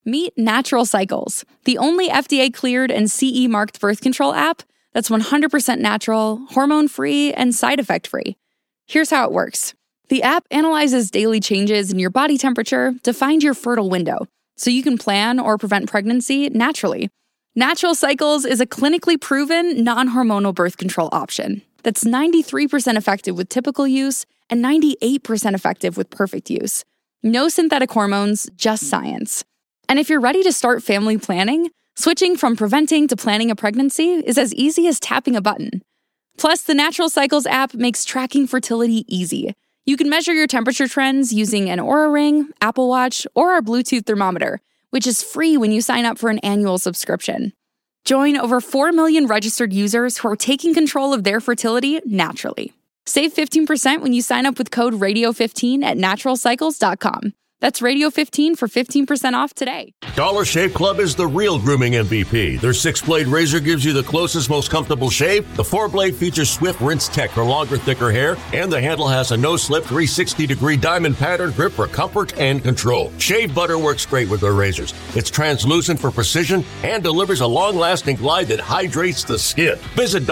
Meet Natural Cycles, the only FDA-cleared and CE-marked birth control app that's 100% natural, hormone-free, and side effect-free. Here's how it works. The app analyzes daily changes in your body temperature to find your fertile window, so you can plan or prevent pregnancy naturally. Natural Cycles is a clinically proven, non-hormonal birth control option that's 93% effective with typical use and 98% effective with perfect use. No synthetic hormones, just science. And if you're ready to start family planning, switching from preventing to planning a pregnancy is as easy as tapping a button. Plus, the Natural Cycles app makes tracking fertility easy. You can measure your temperature trends using an Oura Ring, Apple Watch, or our Bluetooth thermometer, which is free when you sign up for an annual subscription. Join over 4 million registered users who are taking control of their fertility naturally. Save 15% when you sign up with code RADIO15 at naturalcycles.com. That's Radio15 for 15% off today. Dollar Shave Club is the real grooming MVP. Their 6-blade razor gives you the closest, most comfortable shave. The 4-blade features Swift Rinse Tech for longer, thicker hair. And the handle has a no-slip 360-degree diamond pattern grip for comfort and control. Shave butter works great with their razors. It's translucent for precision and delivers a long-lasting glide that hydrates the skin. Visit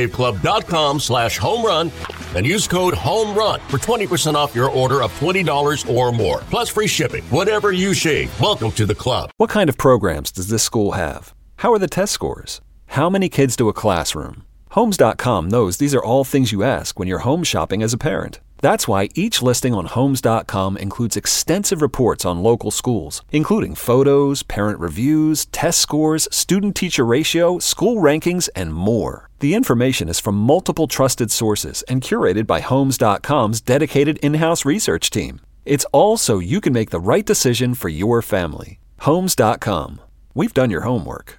dollarshaveclub.com/homerun and use code HOMERUN for 20% off your order of $20 or more. Plus free shipping. Whatever you shave, welcome to the club. What kind of programs does this school have? How are the test scores? How many kids to a classroom? Homes.com knows these are all things you ask when you're home shopping as a parent. That's why each listing on Homes.com includes extensive reports on local schools, including photos, parent reviews, test scores, student-teacher ratio, school rankings, and more. The information is from multiple trusted sources and curated by Homes.com's dedicated in-house research team. It's all so you can make the right decision for your family. Homes.com. We've done your homework.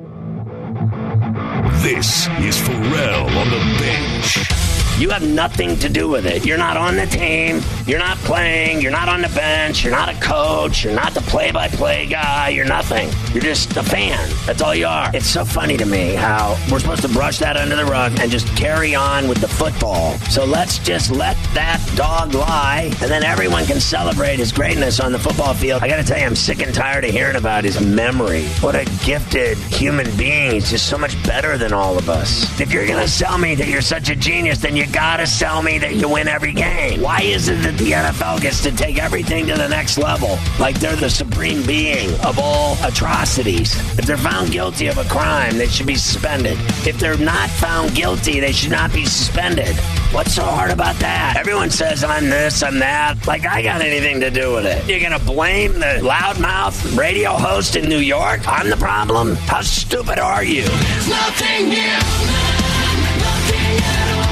This is Pharrell on the bench. You have nothing to do with it. You're not on the team. You're not playing. You're not on the bench. You're not a coach. You're not the play-by-play guy. You're nothing. You're just a fan. That's all you are. It's so funny to me how we're supposed to brush that under the rug and just carry on with the football. So let's just let that dog lie, and then everyone can celebrate his greatness on the football field. I got to tell you, I'm sick and tired of hearing about his memory. What a gifted human being. He's just so much better than all of us. If you're going to sell me that you're such a genius, then you gotta sell me that you win every game. Why is it that the NFL gets to take everything to the next level? Like they're the supreme being of all atrocities. If they're found guilty of a crime, they should be suspended. If they're not found guilty, they should not be suspended. What's so hard about that? Everyone says I'm this, I'm that. Like I got anything to do with it. You're gonna blame the loudmouth radio host in New York? I'm the problem? How stupid are you? There's nothing new, nothing at all.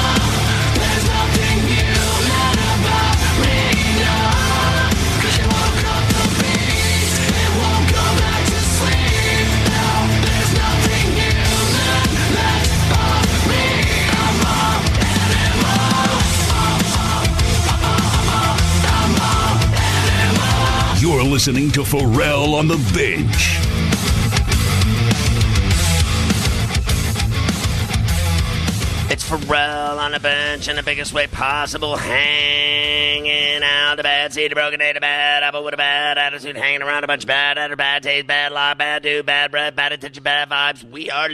You're listening to Pharrell on the Bench. It's Pharrell on the bench in the biggest way possible, hanging out the bad seed, a broken day, a bad apple with a bad attitude, hanging around a bunch of bad attitude, bad taste, bad lie, bad dude, bad breath, bad attention, bad vibes. We are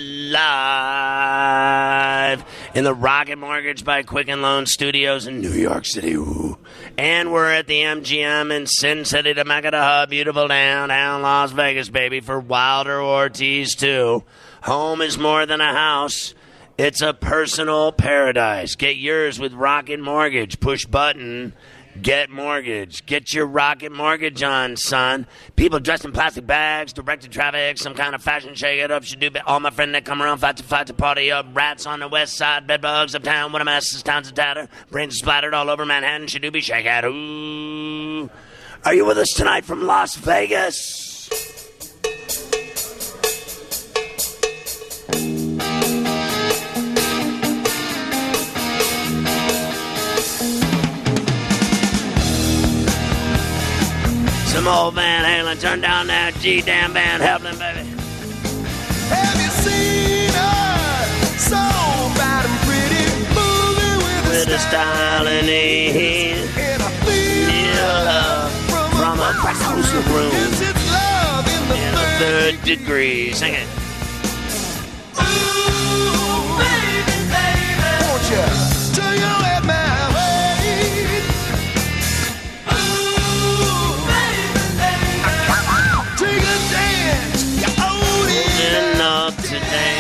live in the Rocket Mortgage by Quicken Loan Studios in New York City. Ooh. And we're at the MGM in Sin City, the Mecca, the hub, beautiful downtown Las Vegas, baby, for Wilder Ortiz 2. Home is more than a house. It's a personal paradise. Get yours with Rocket Mortgage. Push button, get mortgage. Get your Rocket Mortgage on, son. People dressed in plastic bags, directed traffic, some kind of fashion shake it up. Should do all my friends that come around, fight to party up. Rats on the west side, bedbugs uptown. What a mess, this town's a tatter. Brains splattered all over Manhattan. Should do be shake it. Ooh. Are you with us tonight from Las Vegas? Some old Van Halen, turn down that G-damn band, help them, baby. Have you seen her? So bad and pretty, moving with a style and ease. And I feel love from across the room. 100 degrees. Sing it. Ooh, baby, baby. Won't you turn your head my way? Ooh, baby, baby. Take a dance. You own it. Enough to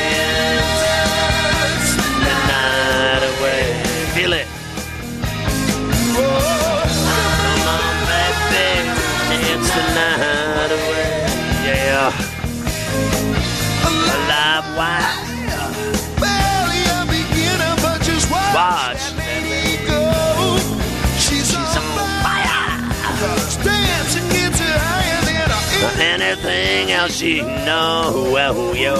dance the night away. Feel it. Come on, baby. Dance the night away. Yeah. Alive, wide. Barely a beginner, but just watch Watch. that lady go. She's on fire. Dancing gets her higher than Anything else you know. Well, yo.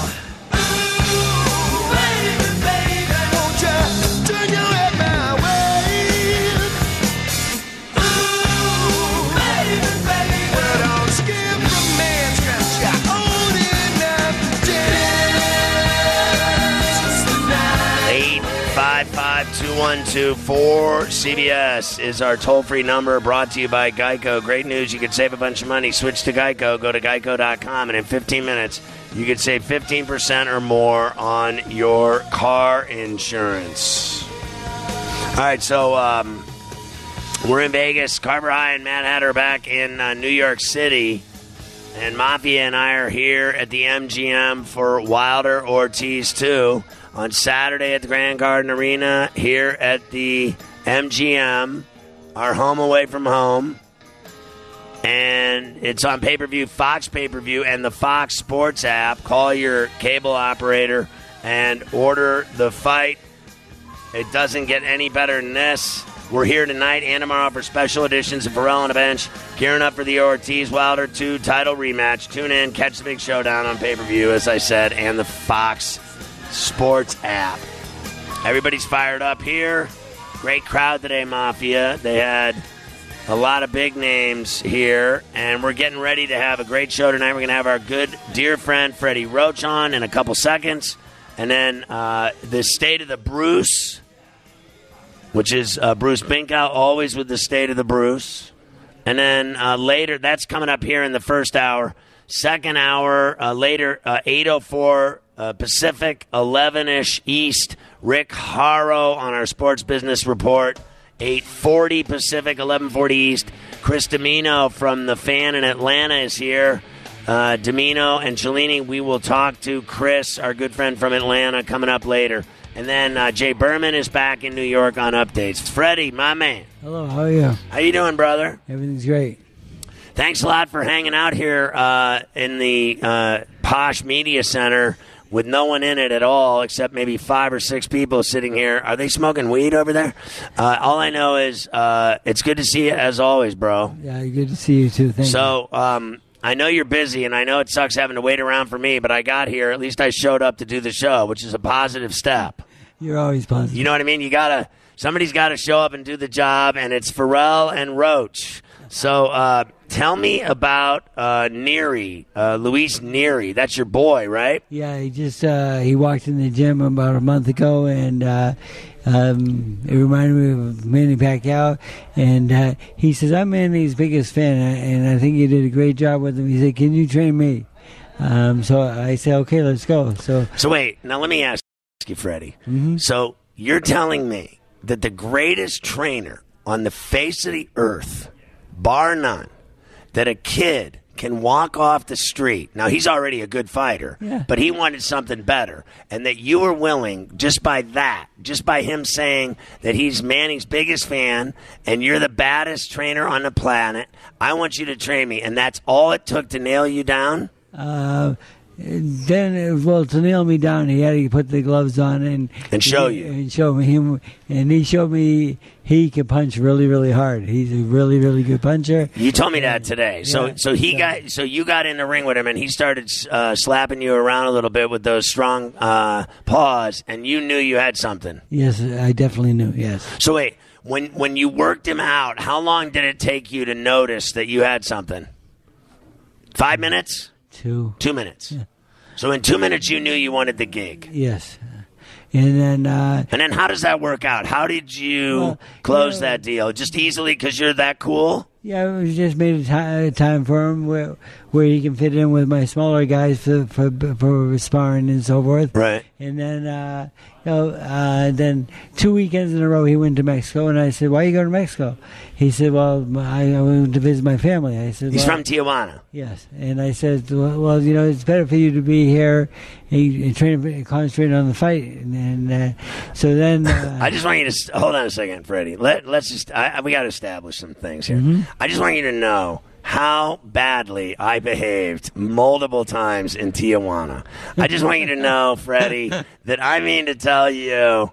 baby, baby. Won't you turn your head my way? Ooh, baby, baby. Well, don't skip romance, 'cause you're old enough to dance tonight. 855-212-4CBS is our toll-free number, brought to you by Geico. Great news, you could save a bunch of money. Switch to Geico, go to geico.com, and in 15 minutes, you could save 15% or more on your car insurance. All right, so we're in Vegas. Carver High and Mad Hatter are back in New York City. And Mafia and I are here at the MGM for Wilder Ortiz 2 on Saturday at the Grand Garden Arena here at the MGM, our home away from home. And it's on pay-per-view, Fox pay-per-view, and the Fox Sports app. Call your cable operator and order the fight. It doesn't get any better than this. We're here tonight and tomorrow for special editions of Pharrell on the Bench, gearing up for the Ortiz Wilder 2 title rematch. Tune in, catch the big showdown on pay-per-view, as I said, and the Fox Sports app. Everybody's fired up here. Great crowd today, Mafia. They had a lot of big names here, and we're getting ready to have a great show tonight. We're going to have our good dear friend Freddie Roach on in a couple seconds, and then the State of the Bruce, which is Bruce Binkow, always with the State of the Bruce. And then later, that's coming up here in the first hour. Second hour, later, 8:04 Pacific, 11-ish East. Rick Haro on our Sports Business Report. 8:40 Pacific, 11:40 East. Chris Domino from The Fan in Atlanta is here. Domino and Cellini, we will talk to Chris, our good friend from Atlanta, coming up later. And then Jay Berman is back in New York on updates. Freddie, my man. Hello, how are you? How you doing, brother? Everything's great. Thanks a lot for hanging out here in the Posh Media Center with no one in it at all except maybe 5 or 6 people sitting here. Are they smoking weed over there? All I know is it's good to see you as always, bro. Yeah, good to see you too. Thank you. So I know you're busy, and I know it sucks having to wait around for me, but I got here. At least I showed up to do the show, which is a positive step. You're always positive. You know what I mean? Somebody's got to show up and do the job, and it's Pharrell and Roach. So tell me about Neary, Luis Neary. That's your boy, right? Yeah, he walked in the gym about a month ago, and it reminded me of Manny Pacquiao. And he says, I'm Manny's biggest fan, and I think you did a great job with him. He said, can you train me? So I said, okay, let's go. So wait, now let me ask you, Freddie. Mm-hmm. So you're telling me that the greatest trainer on the face of the earth, bar none, that a kid can walk off the street. Now, he's already a good fighter, but he wanted something better. And that you were willing, just by him saying that he's Manny's biggest fan and you're the baddest trainer on the planet, I want you to train me. And that's all it took to nail you down? Then, to nail me down, he had to put the gloves on and show you. And show me him. And he showed me he can punch really, really hard. He's a really, really good puncher. You told me that today. So you got in the ring with him, and he started slapping you around a little bit with those strong paws, and you knew you had something. Yes, I definitely knew. Yes. So wait, when you worked him out, how long did it take you to notice that you had something? 5 minutes? 2 minutes. Yeah. So in 2 minutes, you knew you wanted the gig. Yes. And then how does that work out? How did you close that deal? Just easily because you're that cool? Yeah, we just made a time for him where he can fit in with my smaller guys for sparring and so forth. Right. And then, then 2 weekends in a row he went to Mexico, and I said, "Why are you going to Mexico?" He said, "Well, I went to visit my family." I said, He's well, from Tijuana. Yes, and I said, "Well, it's better for you to be here and concentrate on the fight." And so then, I just want you to hold on a second, Freddie. Let's just we got to establish some things here. Mm-hmm. I just want you to know how badly I behaved multiple times in Tijuana. I just want you to know, Freddie, that I mean to tell you,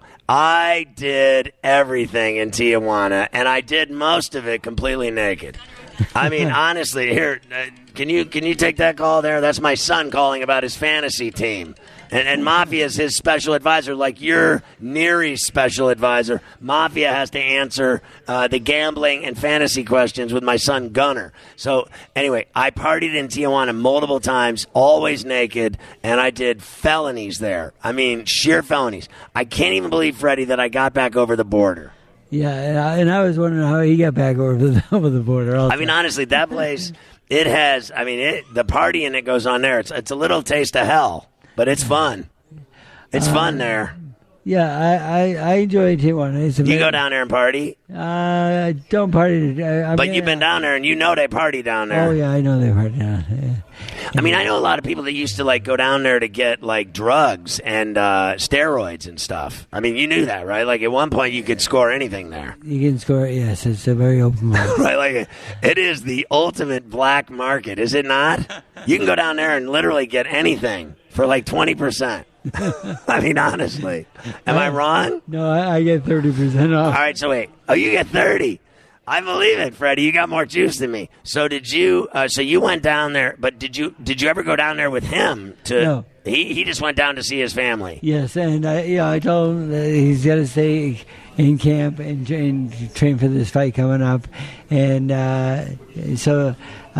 I did everything in Tijuana, and I did most of it completely naked. I mean, honestly, here, can you take that call there? That's my son calling about his fantasy team. And Mafia is his special advisor, like you're Neary's special advisor. Mafia has to answer the gambling and fantasy questions with my son Gunner. So anyway, I partied in Tijuana multiple times, always naked, and I did felonies there. I mean, sheer felonies. I can't even believe, Freddie, that I got back over the border. Yeah, and I was wondering how he got back over the border. I mean, honestly, that place, it has, I mean, the partying that goes on there, it's a little taste of hell. But it's fun. It's fun there. Yeah, I enjoy Tijuana. You go down there and party? I don't party. But you've been down there, and you know they party down there. Oh, yeah, I know they party down there. I mean, I know a lot of people that used to, go down there to get, drugs and steroids and stuff. I mean, you knew that, right? Like, at one point, you could score anything there. You can score, yes. It's a very open market. Right, it is the ultimate black market, is it not? You can go down there and literally get anything for, 20%. I mean, honestly. Am I wrong? No, I get 30% off. All right, so wait. Oh, you get 30. I believe it, Freddie. You got more juice than me. So did you? So you went down there, but did you ever go down there with him? No. He just went down to see his family. Yes, and I told him that he's got to stay in camp and train for this fight coming up, and so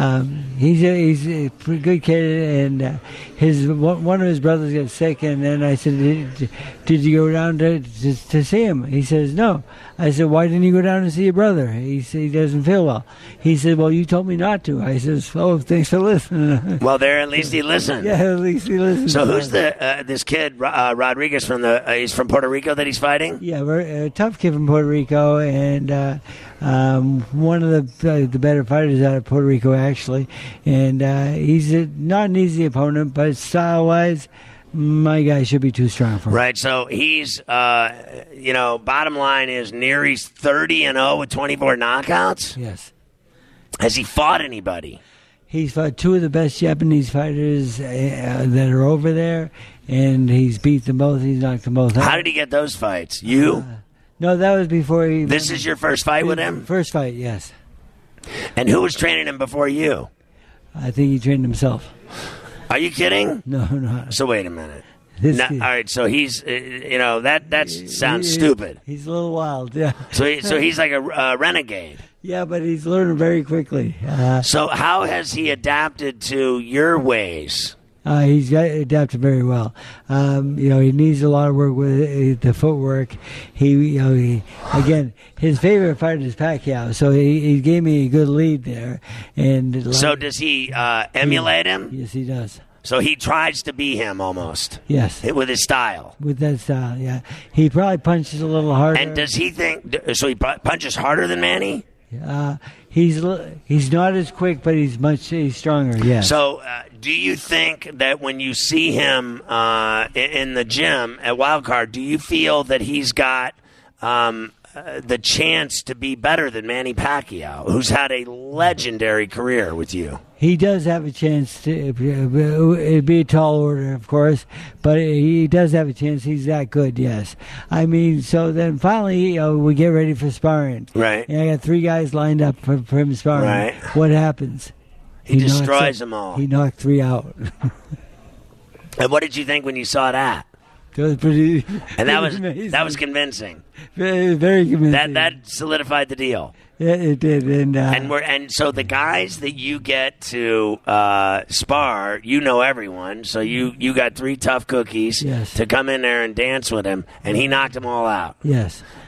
he's a pretty good kid, and one of his brothers got sick, and then I said, did you go down to see him? He says, no. I said, why didn't you go down to see your brother? He said he doesn't feel well. He said, well, you told me not to. I says, oh, thanks for listening. Well, there, at least he listened. Yeah, at least he listened. So who's this kid Rodriguez from he's from Puerto Rico that he's fighting? Yeah, a tough kid from Puerto Rico, and one of the better fighters out of Puerto Rico, actually. And he's not an easy opponent, but style-wise, my guy should be too strong for him. Right, so he's, bottom line is Neary's 30-0 with 24 knockouts? Yes. Has he fought anybody? He's fought two of the best Japanese fighters that are over there, and he's beat them both. He's knocked them both out. How did he get those fights? You? No, that was before he... This is your first fight with him? First fight, yes. And who was training him before you? I think he trained himself. Are you kidding? No. So wait a minute. All right, so he's, that sounds stupid. He's a little wild, yeah. So he's like a renegade. Yeah, but he's learning very quickly. So how has he adapted to your ways? He's got adapted very well. He needs a lot of work with the footwork. Again, his favorite fighter is Pacquiao, so he gave me a good lead there. And so does he emulate him? Yes, he does. So he tries to be him almost. Yes. With his style. With that style, yeah. He probably punches a little harder. And does he think so? He punches harder than Manny? He's not as quick, but he's stronger. Yeah. So, do you think that when you see him in the gym at Wildcard, do you feel that he's got the chance to be better than Manny Pacquiao, who's had a legendary career with you? He does have a chance to. It'd be a tall order, of course, but he does have a chance. He's that good, yes. I mean, so then finally we get ready for sparring. Right. And I got 3 guys lined up for him sparring. Right. What happens? He destroys them all. He knocked 3 out. And what did you think when you saw that? That was pretty. And that was amazing. that was convincing. Very, very convincing. That solidified the deal. Yeah, it did. And so the guys that you get to spar, you know everyone. So you got 3 tough cookies yes. to come in there and dance with him, and he knocked them all out. Yes.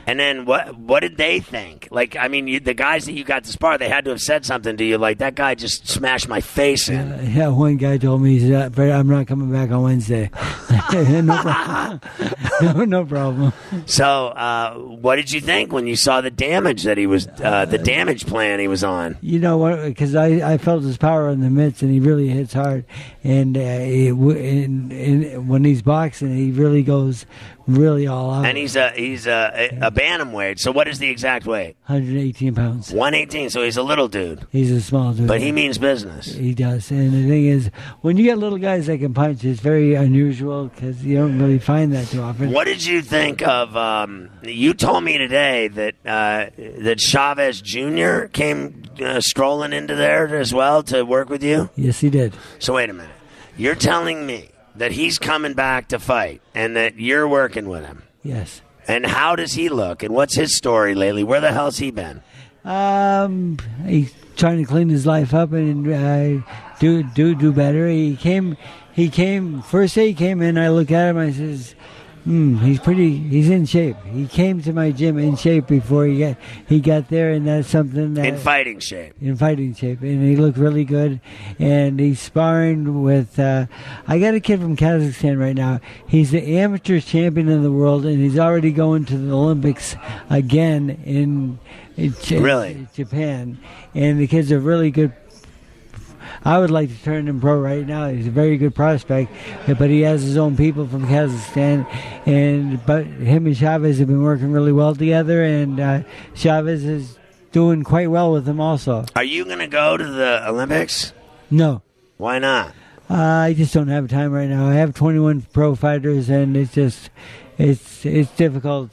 And then what did they think? Like, I mean, the guys that you got to spar, they had to have said something to you. Like, that guy just smashed my face in. Yeah, one guy told me, he said, I'm not coming back on Wednesday. No problem. No problem. So, what did you think when you saw the damage that he was, the damage plan he was on? You know what? Because I felt his power in the mitts, and he really hits hard. And when he's boxing, he really goes really all out. And he's a bantamweight. So what is the exact weight? 118 pounds. 118. So he's a little dude. He's a small dude. But he means business. He does. And the thing is, when you get little guys that can punch, it's very unusual because you don't really find that too often. What did you think of? You told me today that Chavez Jr. came strolling into there as well to work with you. Yes, he did. So wait a minute. You're telling me that he's coming back to fight and that you're working with him? Yes. And how does he look? And what's his story lately? Where the hell's he been? He's trying to clean his life up and do better. He came first day he came in. I look at him. I says, he's in shape. He came to my gym in shape before he got there, and that's something that in fighting shape. In fighting shape, and he looked really good. And he's sparring with. I got a kid from Kazakhstan right now. He's the amateur champion of the world, and he's already going to the Olympics again in Japan. And the kid's a really good. I would like to turn him pro right now. He's a very good prospect, but he has his own people from Kazakhstan, but him and Chavez have been working really well together, and Chavez is doing quite well with him also. Are you going to go to the Olympics? No. Why not? I just don't have time right now. I have 21 pro fighters, and it's difficult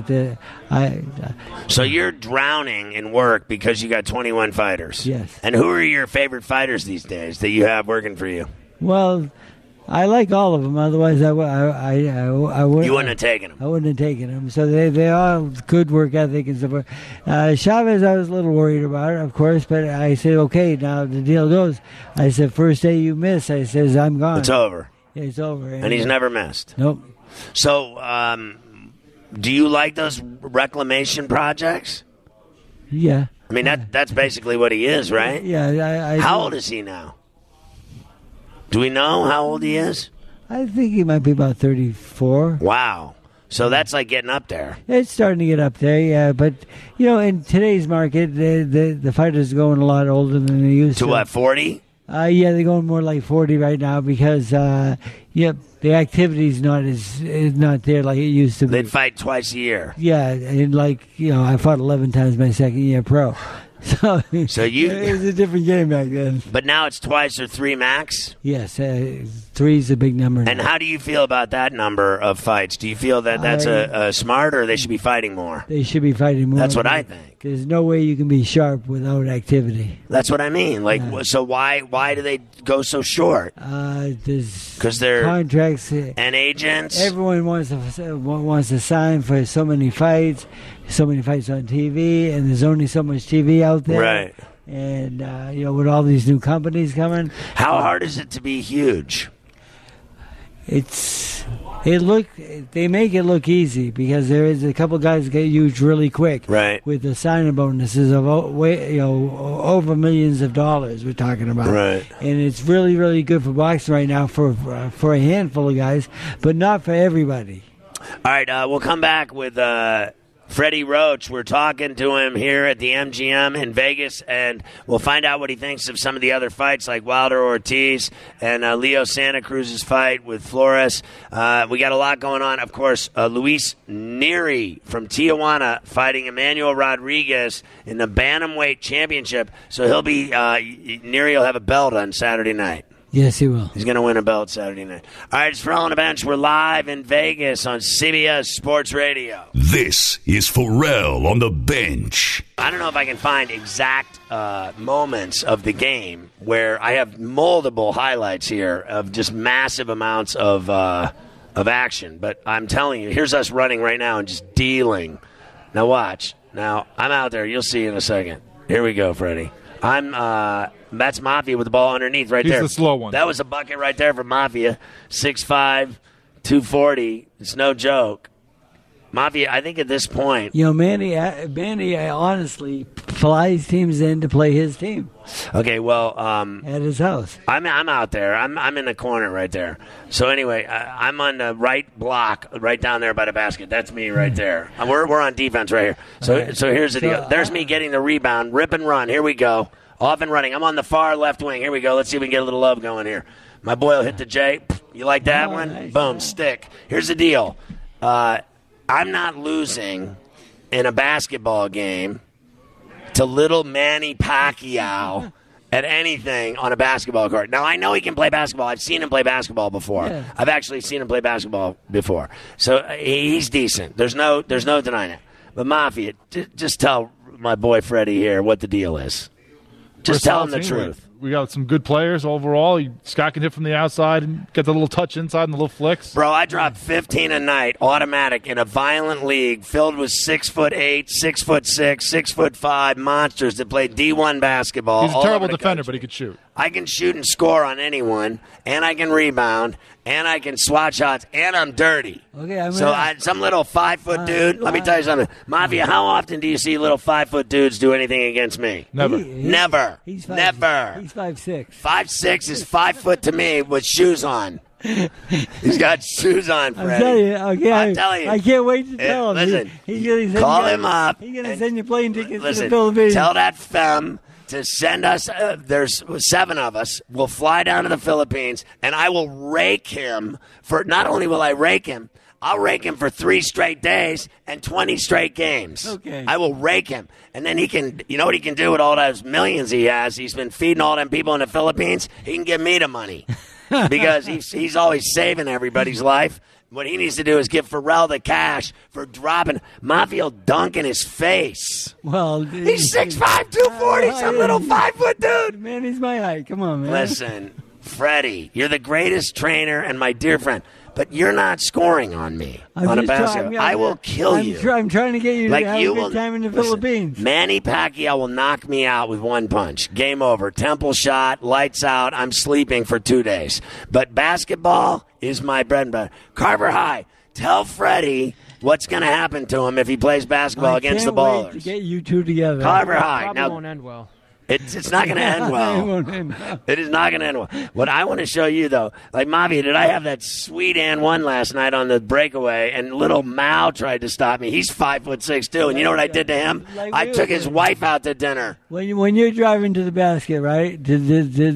So you're drowning in work because you got 21 fighters. Yes. And who are your favorite fighters these days that you have working for you? Well, I like all of them. Otherwise, I wouldn't. You wouldn't have taken them. I wouldn't have taken them. So they all good work ethic and stuff. Chavez, I was a little worried about it, of course, but I said, okay, now the deal goes. I said, first day you miss, I says, I'm gone. It's over. Yeah, it's over. And he's never missed. Nope. So, do you like those reclamation projects? Yeah. I mean, that's basically what he is, right? Yeah. How old is he now? Do we know how old he is? I think he might be about 34. Wow. So that's like getting up there. It's starting to get up there, yeah. But, in today's market, the fighters are going a lot older than they used to. To what, 40? Yeah, they're going more like 40 right now because, the activity's not there like it used to be. They'd fight twice a year. Yeah, and I fought 11 times my second year pro. So you it was a different game back then. But now it's twice or three max? Yes, 3 is a big number now. And how do you feel about that number of fights? Do you feel that that's a smart, or they should be fighting more? They should be fighting more. That's what I think. There's no way you can be sharp without activity. That's what I mean. So why do they go so short? Because they're contracts and agents. Everyone wants to sign for so many fights on TV, and there's only so much TV out there. Right. And with all these new companies coming, how hard is it to be huge? They make it look easy because there is a couple guys that get huge really quick, right? With the signing bonuses of over millions of dollars we're talking about, right? And it's really, really good for boxing right now for a handful of guys, but not for everybody. All right, we'll come back with Freddie Roach. We're talking to him here at the MGM in Vegas, and we'll find out what he thinks of some of the other fights like Wilder Ortiz and Leo Santa Cruz's fight with Flores. We got a lot going on. Of course, Luis Neri from Tijuana fighting Emmanuel Rodriguez in the Bantamweight Championship. So Neri will have a belt on Saturday night. Yes, he will. He's going to win a belt Saturday night. All right, it's Pharrell on the Bench. We're live in Vegas on CBS Sports Radio. This is Pharrell on the Bench. I don't know if I can find exact moments of the game where I have multiple highlights here of just massive amounts of action. But I'm telling you, here's us running right now and just dealing. Now watch. Now, I'm out there. You'll see in a second. Here we go, Freddie. That's Mafia with the ball underneath right there. He's the slow one. That was a bucket right there for Mafia. 6'5", 240. It's no joke. Mafia, I think at this point. Manny honestly flies teams in to play his team. Okay, well, at his house. I'm out there. I'm in the corner right there. So anyway, I'm on the right block, right down there by the basket. That's me right there. We're on defense right here. So here's the deal. There's me getting the rebound, rip and run. Here we go. Off and running. I'm on the far left wing. Here we go. Let's see if we can get a little love going here. My boy will hit the J. You like that one? Nice. Boom, stick. Here's the deal. I'm not losing in a basketball game to little Manny Pacquiao at anything on a basketball court. Now, I know he can play basketball. I've seen him play basketball before. Yeah. I've actually seen him play basketball before. So he's decent. There's no denying it. But Mafia, just tell my boy Freddie here what the deal is. Just tell him the truth. We got some good players overall. Scott can hit from the outside and get the little touch inside and the little flicks. Bro, I dropped 15 a night, automatic, in a violent league filled with 6'8", 6'6", 6'5" monsters that play D1 basketball. He's a terrible defender, but he could shoot. I can shoot and score on anyone, and I can rebound, and I can swat shots, and I'm dirty. Okay, some little 5-foot dude. Let me tell you something, Mafia. How often do you see little 5-foot dudes do anything against me? Never. Never. Never. He's 5'6". 5'6" is 5 foot to me with shoes on. He's got shoes on, Freddie. I'm telling you. I can't wait to tell him. Listen, He's call him up. He's going to send you plane tickets to Listen, the Philippines. tell that femme to send us, there's 7 of us, we'll fly down to the Philippines, and I will rake him for, not only will I rake him, I'll rake him for 3 straight days and 20 straight games. Okay. I will rake him. And then he can, you know what he can do with all those millions he has? He's been feeding all them people in the Philippines. He can give me the money because he's always saving everybody's life. What he needs to do is give Pharrell the cash for dropping Mafia dunk in his face. Well, He's 6'5", 240, some little 5-foot dude. Man, he's my height. Come on, man. Listen, Freddie, you're the greatest trainer and my dear friend, but you're not scoring on me on a basketball. I will kill you. I'm trying to get you to have a good time in the Philippines. Manny Pacquiao will knock me out with one punch. Game over. Temple shot, lights out. I'm sleeping for 2 days. But basketball is my bread and butter. Carver High, tell Freddie what's going to happen to him if he plays basketball against the Ballers. I can't wait to get you two together. Carver High. Probably Now, won't end well. It's not going to end well. It won't end well. It is not going to end well. What I want to show you, though, like, Mafia, did I have that sweet and one last night on the breakaway, and little Mao tried to stop me. He's 5'6", too, and you know what I did to him? I took his wife out to dinner. When you're driving to the basket, right? Did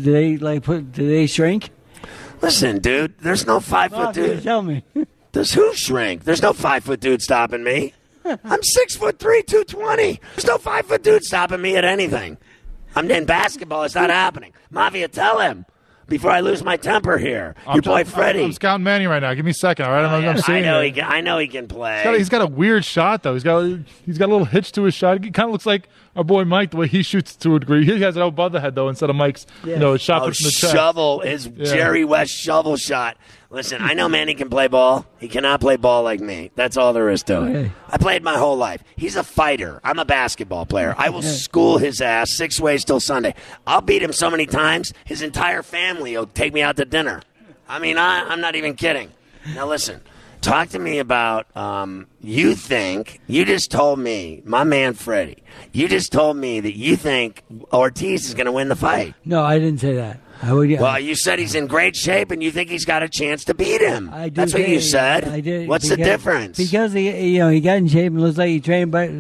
they shrink? Listen, dude, there's no 5-foot dude. Tell me. Does who shrink? There's no 5-foot dude stopping me. I'm 6'3", 220. There's no 5-foot dude stopping me at anything. I'm in basketball. It's not happening. Mafia, tell him before I lose my temper here. Your boy Freddie. I'm scouting Manny right now. Give me a second, all right? I'm seeing I know he can play. He's got a weird shot, though. He's got a little hitch to his shot. It kind of looks like our boy Mike, the way he shoots to a degree. He has it out above the head, though, instead of Mike's shot put from the chest. Shovel, his Jerry West shovel shot. Listen, I know Manny can play ball. He cannot play ball like me. That's all there is to it. Okay. I played my whole life. He's a fighter. I'm a basketball player. I will school his ass 6 ways till Sunday. I'll beat him so many times, his entire family will take me out to dinner. I mean, I'm not even kidding. Now, listen. Talk to me about, you just told me, my man Freddie, you just told me that you think Ortiz is going to win the fight. No, I didn't say that. Well, you said he's in great shape and you think he's got a chance to beat him. That's what you said. I did. What's the difference? Because he got in shape and looks like he trained, but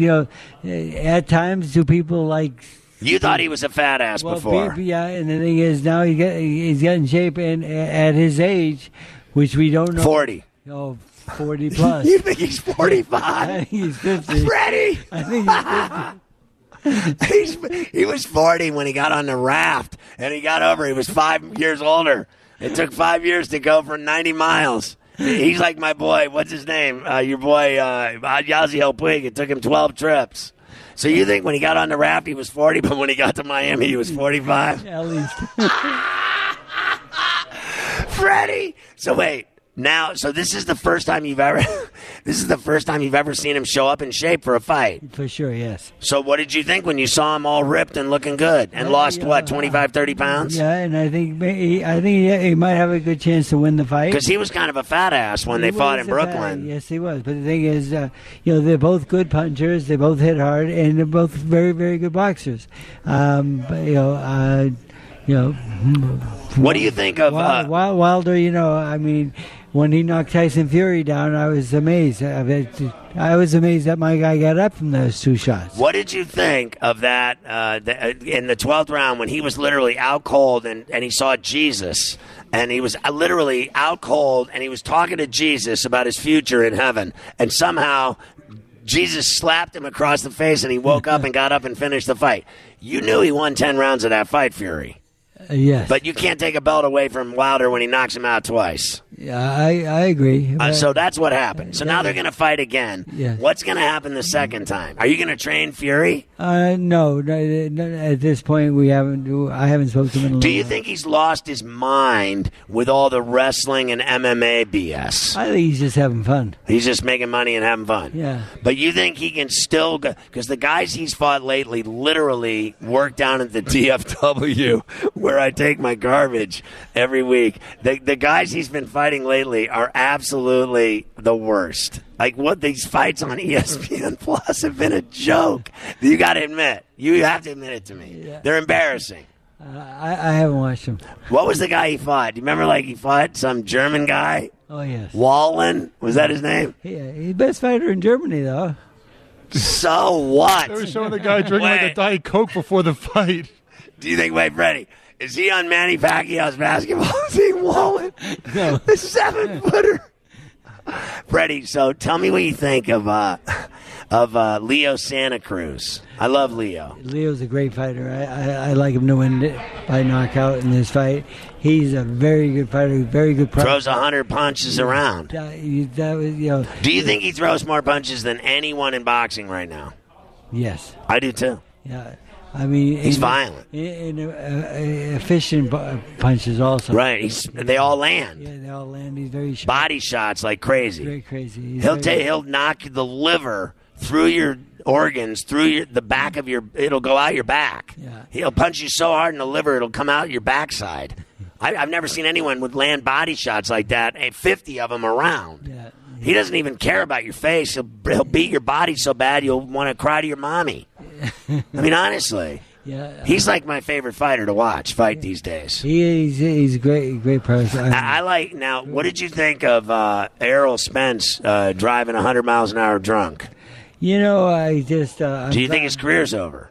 at times do people like. You thought he was a fat ass before. Yeah, and the thing is now he's got in shape, and at his age, which we don't know. 40. Oh, 40 plus. You think he's 45? I think he's 50. Freddie! I think he's 50. He was 40 when he got on the raft, and he got over. He was 5 years older. It took 5 years to go for 90 miles. He's like my boy. What's his name? Your boy, Yasiel Puig. It took him 12 trips. So you think when he got on the raft, he was 40, but when he got to Miami, he was 45? At least. Freddie! So wait. Now, so this is the first time you've ever seen him show up in shape for a fight. For sure, yes. So what did you think when you saw him all ripped and looking good and lost, 25, 30 pounds? Yeah, and I think he might have a good chance to win the fight. Because he was kind of a fat ass when they fought in Brooklyn. Yes, he was. But the thing is, they're both good punchers. They both hit hard, and they're both very, very good boxers. What do you think of Wilder? When he knocked Tyson Fury down, I was amazed. I was amazed that my guy got up from those 2 shots. What did you think of that in the 12th round when he was literally out cold and he saw Jesus? And he was literally out cold and he was talking to Jesus about his future in heaven. And somehow Jesus slapped him across the face and he woke up and got up and finished the fight. You knew he won 10 rounds of that fight, Fury. Yes. But you can't take a belt away from Wilder when he knocks him out twice. Yeah, I agree. So that's what happened. So now they're going to fight again. Yeah. What's going to happen the second time? Are you going to train Fury? No, at this point I haven't spoken to him in a long Do you time. think he's lost his mind with all the wrestling and MMA BS? I think he's just having fun. He's just making money and having fun. Yeah. But you think he can still go? Because the guys he's fought lately literally work down at the DFW where I take my garbage every week. The guys he's been fighting lately are absolutely the worst. Like, what these fights on ESPN Plus have been a joke. You got to admit. You have to admit it to me. Yeah. They're embarrassing. I haven't watched him. What was the guy he fought? Do you remember, he fought some German guy? Oh, yes. Wallen? Was that his name? Yeah, he's the best fighter in Germany, though. So what? They were showing the guy drinking like a Diet Coke before the fight. Do you think, Freddie, is he on Manny Pacquiao's basketball team, Wallen? No. The 7-footer. Freddie, so tell me what you think of Leo Santa Cruz. I love Leo. Leo's a great fighter. I like him to win by knockout in this fight. He's a very good fighter, very good Throws 100 punches around. That was, Do you think he throws more punches than anyone in boxing right now? Yes. I do too. Yeah. I mean, he's violent. Efficient punches also. Right. They all land. Yeah, they all land. He's very sharp. Body shots like crazy. Very crazy. He'll knock the liver through your organs, through the back of it'll go out your back. Yeah. He'll punch you so hard in the liver, it'll come out your backside. I've never seen anyone with land body shots like that, and 50 of them around. Yeah. He doesn't even care about your face. He'll beat your body so bad you'll want to cry to your mommy. I mean, honestly. Yeah. He's like my favorite fighter to fight these days. He's a great person. I like, now, what did you think of Errol Spence driving 100 miles an hour drunk? I just... Do you think his career's over?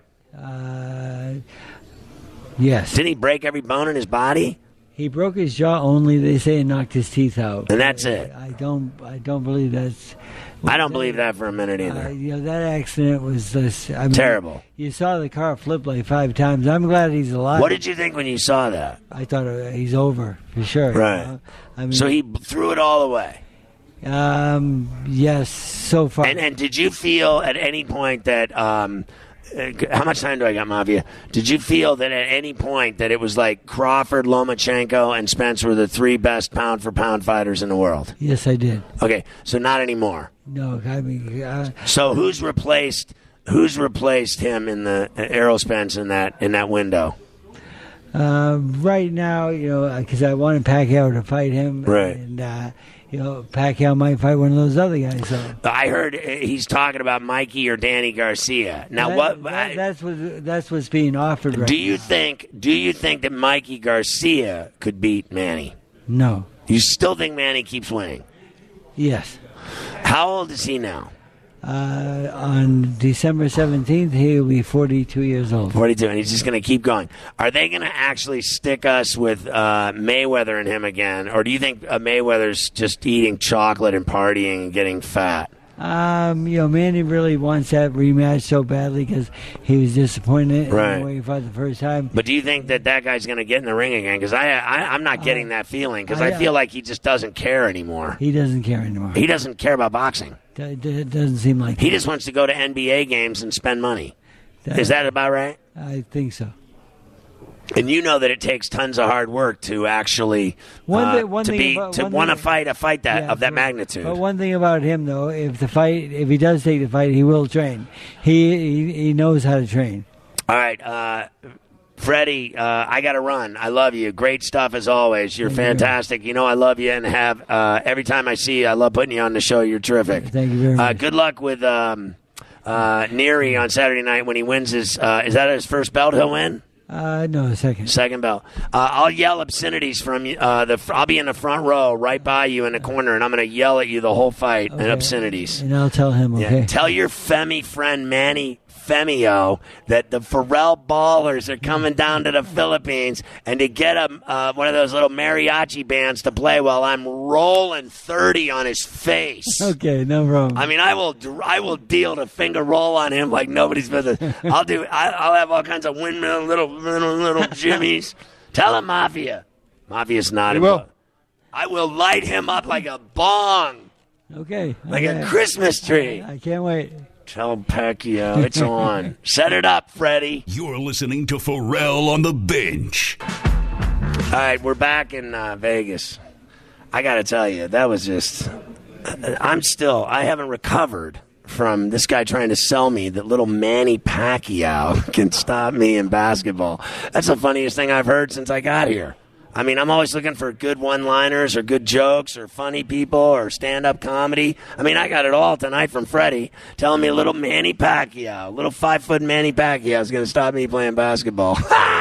Yes. Didn't he break every bone in his body? He broke his jaw only, they say, and knocked his teeth out. And that's it. I don't believe that's... I don't believe that for a minute either. That accident was terrible. You saw the car flip like 5 times. I'm glad he's alive. What did you think when you saw that? I thought he's over, for sure. Right. So he threw it all away? Yes, so far. And did you feel at any point that... how much time do I got, Mafia? Did you feel that at any point that it was like Crawford, Lomachenko, and Spence were the 3 best pound-for-pound fighters in the world? Yes, I did. Okay, so not anymore. No, I mean... so who's replaced him in the Errol Spence in that window? Right now, because I wanted Pacquiao to fight him. Right. And, Pacquiao might fight one of those other guys. So. I heard he's talking about Mikey or Danny Garcia. Now, that's what's being offered right Do you think that Mikey Garcia could beat Manny? No. You still think Manny keeps winning? Yes. How old is he now? On December 17th, he'll be 42 years old. 42, and he's just going to keep going. Are they going to actually stick us with Mayweather and him again, or do you think Mayweather's just eating chocolate and partying and getting fat? Manny really wants that rematch so badly because he was disappointed in the way he fought the first time. But do you think that guy's going to get in the ring again? Because I'm not getting that feeling because I feel like he just doesn't care anymore. He doesn't care anymore. He doesn't care about boxing. It doesn't seem like he just wants to go to NBA games and spend money. Is that about right? I think so. And you know that it takes tons of hard work to actually want to fight a fight of that magnitude. But one thing about him, though, if he does take the fight, he will train. He knows how to train. All right, Freddie, I got to run. I love you. Great stuff as always. You're fantastic. You know I love you, and have every time I see you, I love putting you on the show. You're terrific. Thank you very much. Good luck with Neary on Saturday night when he wins his. Is that his first belt he'll win? No, second. Second belt. I'll yell obscenities from you. I'll be in the front row, right by you in the corner, and I'm going to yell at you the whole fight and obscenities. And I'll tell him. Okay. Yeah. Tell your Femi friend Manny Femio that the Pharrell Ballers are coming down to the Philippines and to get one of those little mariachi bands to play while I'm rolling 30 on his face. Okay, no problem. I mean, I will deal the finger roll on him like nobody's business. I'll have all kinds of windmill little jimmies. Tell him Mafia. Mafia's not involved. I will light him up like a bong. Okay. Like a Christmas tree. I can't wait. Tell Pacquiao it's on. Set it up, Freddie. You're listening to Pharrell on the Bench. All right, we're back in Vegas. I got to tell you, that was just... I haven't recovered from this guy trying to sell me that little Manny Pacquiao can stop me in basketball. That's the funniest thing I've heard since I got here. I mean, I'm always looking for good one-liners or good jokes or funny people or stand-up comedy. I mean, I got it all tonight from Freddie telling me a little Manny Pacquiao, little 5-foot Manny Pacquiao is going to stop me playing basketball.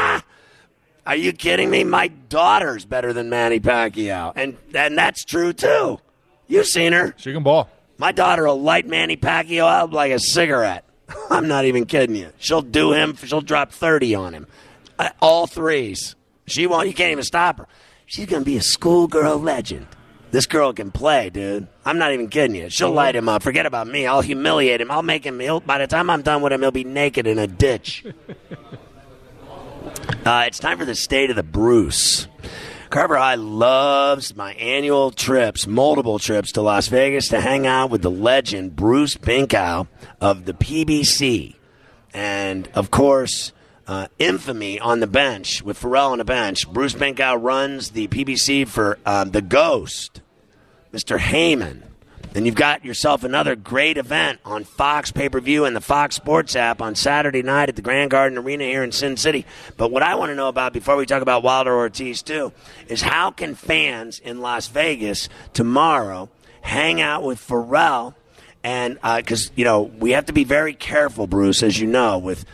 Are you kidding me? My daughter's better than Manny Pacquiao, and that's true, too. You've seen her. She can ball. My daughter will light Manny Pacquiao out like a cigarette. I'm not even kidding you. She'll do him. She'll drop 30 on him. All threes. She won't. You can't even stop her. She's going to be a schoolgirl legend. This girl can play, dude. I'm not even kidding you. She'll light him up. Forget about me. I'll humiliate him. I'll make him. By the time I'm done with him, he'll be naked in a ditch. It's time for the State of the Bruce. Carver High loves my annual trips, multiple trips to Las Vegas to hang out with the legend Bruce Binkow of the PBC. And, of course... infamy on the bench with Pharrell on the bench. Bruce Binkow runs the PBC for the Ghost, Mr. Heyman. And you've got yourself another great event on Fox pay-per-view and the Fox Sports app on Saturday night at the Grand Garden Arena here in Sin City. But what I want to know about, before we talk about Wilder Ortiz too, is how can fans in Las Vegas tomorrow hang out with Pharrell? And because, we have to be very careful, Bruce, as you know, with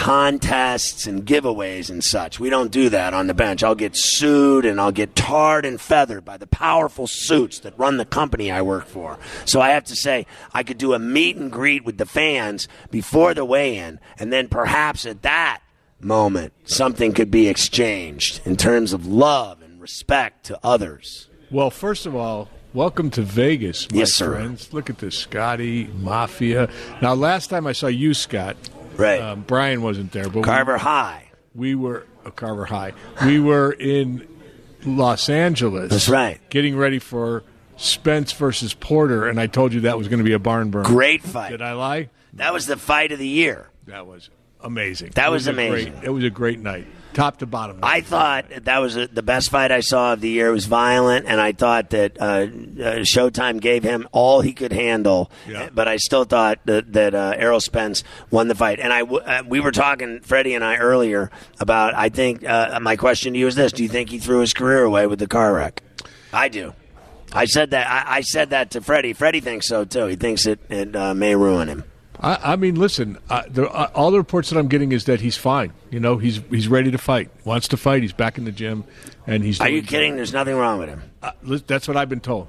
contests and giveaways and such. We don't do that on the bench. I'll get sued and I'll get tarred and feathered by the powerful suits that run the company I work for. So I have to say, I could do a meet and greet with the fans before the weigh-in, and then perhaps at that moment something could be exchanged in terms of love and respect to others. Well, first of all, welcome to Vegas, my yes, sir. friends. Look at this, Scotty, Mafia. Now, last time I saw you, Scott, right. Brian wasn't there, but Carver High. We were Carver High. We were in Los Angeles. That's right. Getting ready for Spence versus Porter, and I told you that was going to be a barn burner. Great fight. Did I lie? That was the fight of the year. That was amazing. That was amazing. It was a great night. Top to bottom. I thought that was the best fight I saw of the year. It was violent, and I thought that Showtime gave him all he could handle. Yeah. But I still thought that Errol Spence won the fight. And we were talking, Freddie and I, earlier about, I think, my question to you is this. Do you think he threw his career away with the car wreck? I do. I said that. I said that to Freddie. Freddie thinks so, too. He thinks it may ruin him. I mean, listen, all the reports that I'm getting is that he's fine. He's ready to fight. Wants to fight. He's back in the gym, and he's. Are you kidding? There's nothing wrong with him. That's what I've been told.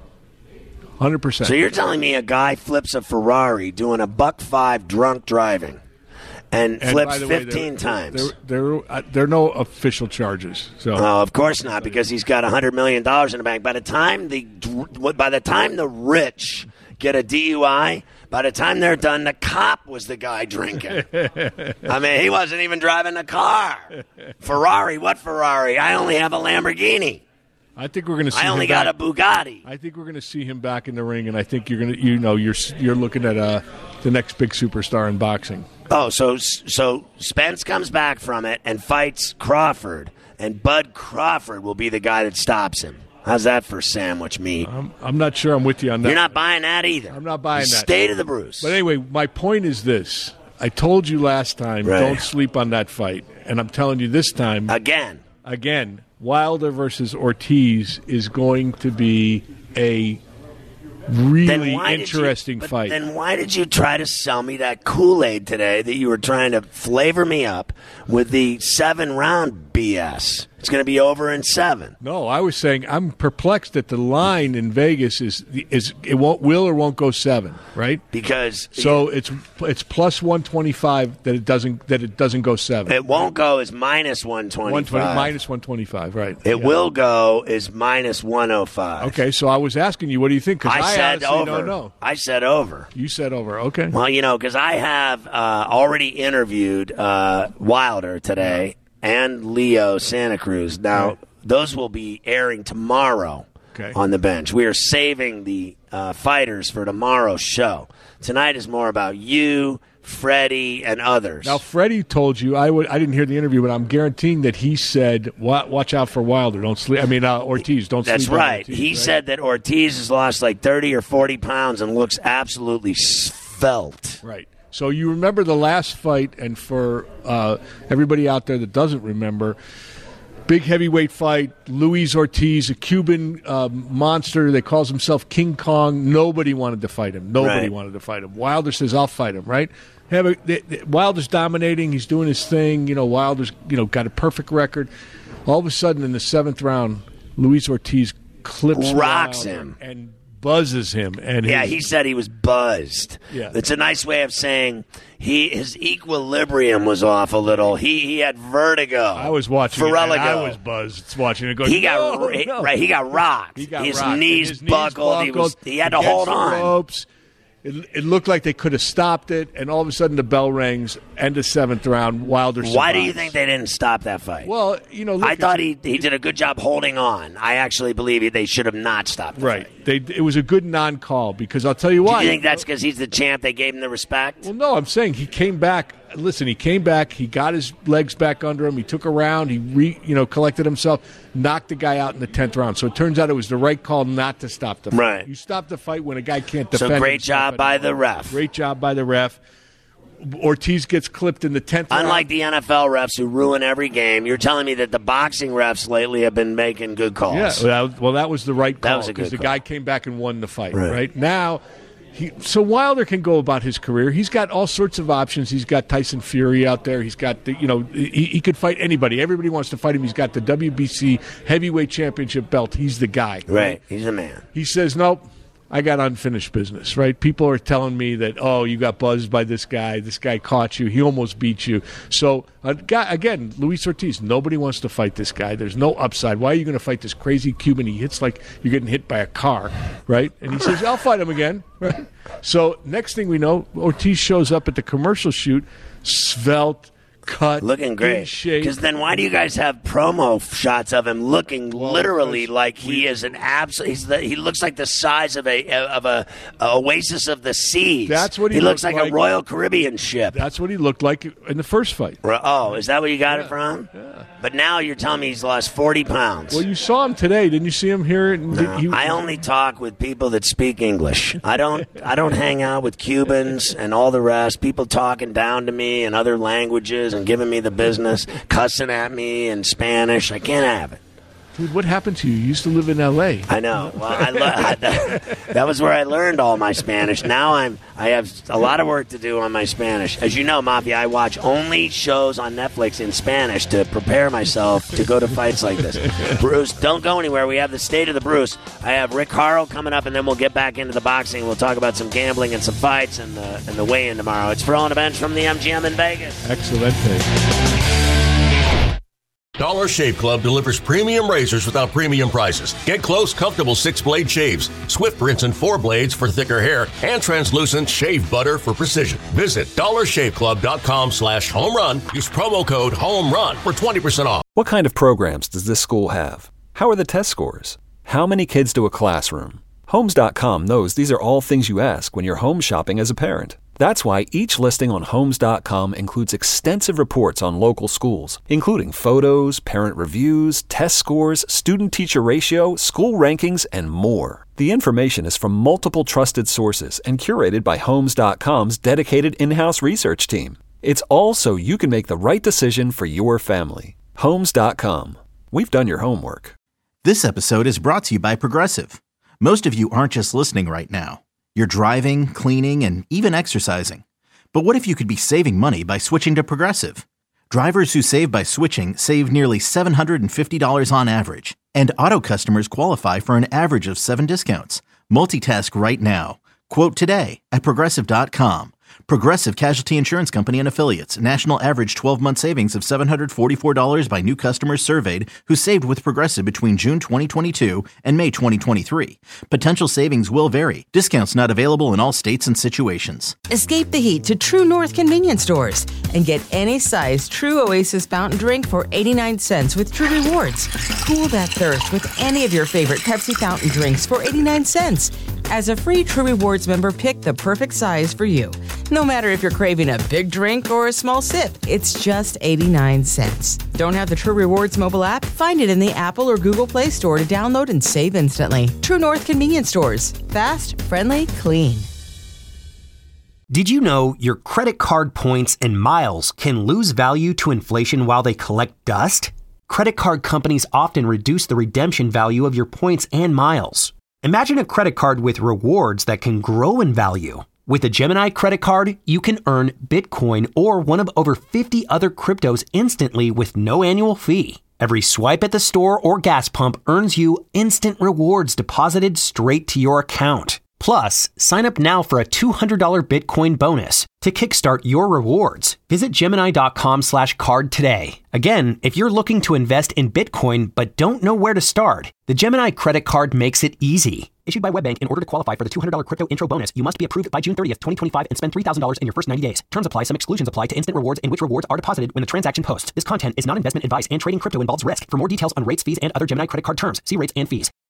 100%. So you're telling me a guy flips a Ferrari doing a $1.05 drunk driving, and flips 15 times? There are no official charges. So. Oh, of course not, because he's got $100 million in the bank. By the time the rich get a DUI. By the time they're done, the cop was the guy drinking. I mean, he wasn't even driving the car. Ferrari? What Ferrari? I only have a Lamborghini. I think we're going to see. I only got a Bugatti. I think we're going to see him back in the ring, and I think you're going to. You're looking at the next big superstar in boxing. Oh, so Spence comes back from it and fights Crawford. and Bud Crawford will be the guy that stops him. How's that for sandwich meat? I'm not sure I'm with you on that. You're not buying that either. I'm not buying that. State of the Bruce. But anyway, my point is this. I told you last time, don't sleep on that fight. And I'm telling you this time. Again, Wilder versus Ortiz is going to be a really interesting fight. Then why did you try to sell me that Kool-Aid today that you were trying to flavor me up with the 7-round BS? It's going to be over in 7. No, I was saying I'm perplexed that the line in Vegas is it will or won't go 7, right? Because it's plus 125 that it doesn't go 7. It won't go as minus 125. Minus 125, right? It will go as minus 105. Okay, so I was asking you, what do you think? Because I said over. Don't know. I said over. You said over. Okay. Well, because I have already interviewed Wilder today. And Leo Santa Cruz. Now, those will be airing tomorrow on the bench. We are saving the fighters for tomorrow's show. Tonight is more about you, Freddie, and others. Now, Freddie told you, I didn't hear the interview, but I'm guaranteeing that he said, watch out for Wilder. Don't sleep. I mean, Ortiz, don't sleep. That's right. Ortiz, he said that Ortiz has lost like 30 or 40 pounds and looks absolutely svelte. Right. So you remember the last fight, and for everybody out there that doesn't remember, big heavyweight fight, Luis Ortiz, a Cuban monster that calls himself King Kong. Nobody wanted to fight him. Wanted to fight him. Wilder says, I'll fight him, right? Wilder's dominating. He's doing his thing. Wilder's got a perfect record. All of a sudden, in the 7th round, Luis Ortiz rocks him and buzzes him. And he said he was buzzed. Yeah. It's a nice way of saying his equilibrium was off a little. He had vertigo. I was watching it, and I was buzzed watching it. Going, he got rocked. His knees buckled. He had to hold on. Ropes. It looked like they could have stopped it, and all of a sudden the bell rings. End of 7th round. Wilder survives. Why do you think they didn't stop that fight? Well, I thought he did a good job holding on. I actually believe they should have not stopped the fight. It was a good non-call because I'll tell you why. Do you think that's because he's the champ? They gave him the respect. Well, no, I'm saying he came back. Listen, he came back. He got his legs back under him. He took a round. He collected himself, knocked the guy out in the 10th round. So it turns out it was the right call not to stop the fight. Right. You stop the fight when a guy can't defend. So great job by the ref. Great job by the ref. Ortiz gets clipped in the 10th round. Unlike the NFL refs who ruin every game, you're telling me that the boxing refs lately have been making good calls. Yeah, well, that was the right call. That was a good call. Because the guy came back and won the fight. Right now, so Wilder can go about his career. He's got all sorts of options. He's got Tyson Fury out there. He's got he could fight anybody. Everybody wants to fight him. He's got the WBC heavyweight championship belt. He's the guy. Right. He's the man. He says, nope, I got unfinished business, right? People are telling me that, you got buzzed by this guy. This guy caught you. He almost beat you. So, again, Luis Ortiz, nobody wants to fight this guy. There's no upside. Why are you going to fight this crazy Cuban? He hits like you're getting hit by a car, right? And he says, I'll fight him again, right? So, next thing we know, Ortiz shows up at the commercial shoot, svelte, cut, looking great. Because then why do you guys have promo shots of him looking literally like he is an absolute? He looks like the size of a Oasis of the Seas. That's what he looks like. A Royal Caribbean ship. That's what he looked like in the first fight. Oh, is that what you got it from? Yeah. But now you're telling me he's lost 40 pounds. Well, you saw him today. Didn't you see him here? No, I only talk with people that speak English. I don't hang out with Cubans and all the rest. People talking down to me in other languages and giving me the business, cussing at me in Spanish. I can't have it. Dude, what happened to you? You used to live in L.A. I know. Well, that was where I learned all my Spanish. Now I have a lot of work to do on my Spanish. As you know, Mafia, I watch only shows on Netflix in Spanish to prepare myself to go to fights like this. Bruce, don't go anywhere. We have the State of the Bruce. I have Rick Harrell coming up, and then we'll get back into the boxing. We'll talk about some gambling and some fights and the weigh-in tomorrow. It's Ferrall on the Bench from the MGM in Vegas. Excellent. Dollar Shave Club delivers premium razors without premium prices. Get close, comfortable 6-blade shaves, swift rinse and 4 blades for thicker hair, and translucent shave butter for precision. Visit dollarshaveclub.com/home run. Use promo code HOMERUN for 20% off. What kind of programs does this school have? How are the test scores? How many kids do a classroom? Homes.com knows these are all things you ask when you're home shopping as a parent. That's why each listing on Homes.com includes extensive reports on local schools, including photos, parent reviews, test scores, student-teacher ratio, school rankings, and more. The information is from multiple trusted sources and curated by Homes.com's dedicated in-house research team. It's all so you can make the right decision for your family. Homes.com. We've done your homework. This episode is brought to you by Progressive. Most of you aren't just listening right now. You're driving, cleaning, and even exercising. But what if you could be saving money by switching to Progressive? Drivers who save by switching save nearly $750 on average. And auto customers qualify for an average of 7 discounts. Multitask right now. Quote today at Progressive.com. Progressive Casualty Insurance Company and Affiliates. National average 12-month savings of $744 by new customers surveyed who saved with Progressive between June 2022 and May 2023. Potential savings will vary. Discounts not available in all states and situations. Escape the heat to True North convenience stores and get any size True Oasis fountain drink for 89 cents with True Rewards. Cool that thirst with any of your favorite Pepsi fountain drinks for 89 cents. As a free True Rewards member, pick the perfect size for you. No matter if you're craving a big drink or a small sip, it's just 89 cents. Don't have the True Rewards mobile app? Find it in the Apple or Google Play Store to download and save instantly. True North convenience stores. Fast, friendly, clean. Did you know your credit card points and miles can lose value to inflation while they collect dust? Credit card companies often reduce the redemption value of your points and miles. Imagine a credit card with rewards that can grow in value. With a Gemini credit card, you can earn Bitcoin or one of over 50 other cryptos instantly with no annual fee. Every swipe at the store or gas pump earns you instant rewards deposited straight to your account. Plus, sign up now for a $200 Bitcoin bonus. To kickstart your rewards, visit Gemini.com/card today. Again, if you're looking to invest in Bitcoin but don't know where to start, the Gemini credit card makes it easy. Issued by WebBank, in order to qualify for the $200 crypto intro bonus, you must be approved by June 30th, 2025 and spend $3,000 in your first 90 days. Terms apply. Some exclusions apply to instant rewards in which rewards are deposited when the transaction posts. This content is not investment advice and trading crypto involves risk. For more details on rates, fees, and other Gemini credit card terms, see rates and fees.